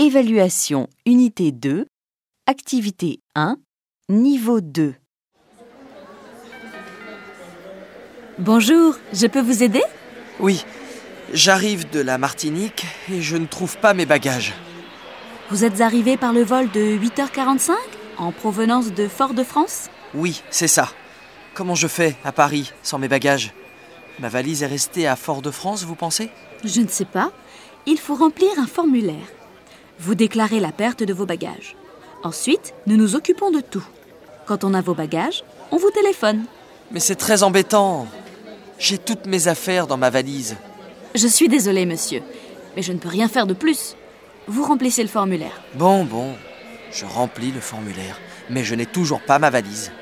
Évaluation unité 2, activité 1, niveau 2. Bonjour, je peux vous aider ? Oui, j'arrive de la Martinique et je ne trouve pas mes bagages. Vous êtes arrivé par le vol de 8h45 en provenance de Fort-de-France ? Oui, c'est ça. Comment je fais à Paris sans mes bagages ? Ma valise est restée à Fort-de-France, vous pensez ? Je ne sais pas. Il faut remplir un formulaire. Vous déclarez la perte de vos bagages. Ensuite, nous nous occupons de tout. Quand on a vos bagages, on vous téléphone. Mais c'est très embêtant. J'ai toutes mes affaires dans ma valise. Je suis désolée, monsieur, mais je ne peux rien faire de plus. Vous remplissez le formulaire. Bon, je remplis le formulaire, mais je n'ai toujours pas ma valise.